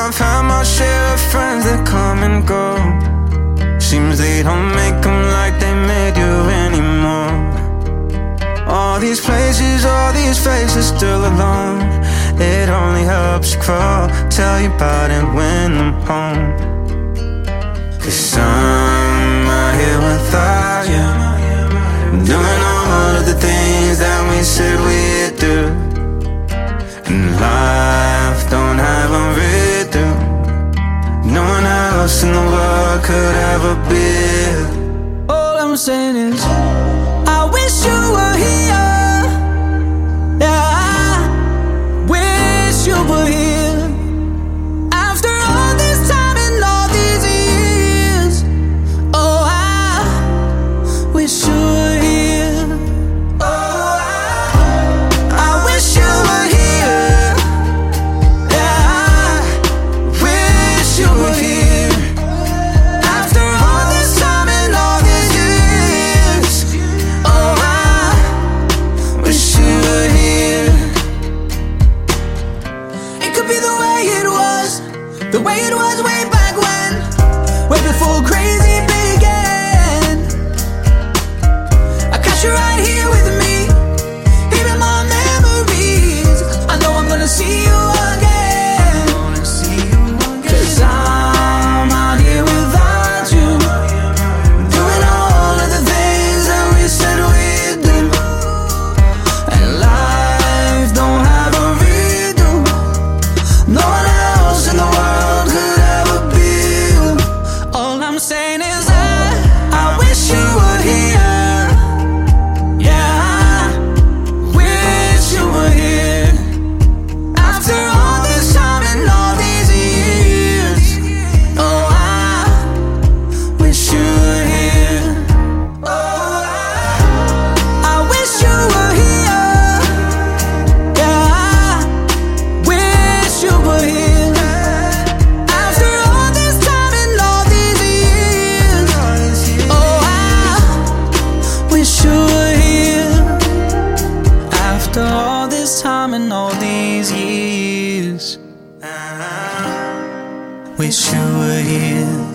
I've had my share of friends that come and go. Seems they don't make them like they made you anymore. All these places, all these faces still alone. It only helps you crawl. Tell you about it when I'm home. 'Cause I'm out here without you, doing all of the things that we said we'd do. And life don't have a rhythm no one else in the world could ever be. All I'm saying is I wish you were here. Yeah, I wish you were here. After all this time and all these years, oh, I wish you were here. Oh, I wish you were here. Yeah, I wish you were here. After all this time and all these years, oh, I wish you were here. It could be the way it was way back when, way before crazy began. I got you right here with me, even my memories. I know I'm gonna see you again. 'Cause I'm out here without you, doing all of the things that we said we'd do. And life don't have a redo no one else in the world could ever be you. All I'm saying is I wish you were here. Yeah, I wish you were here. After all this time and all these years, oh, I wish you were here. Oh, I wish you were here. Yeah, I wish you were here. After all this time and all these years, oh, I wish you were here. After all this time and all these years, wish you were here.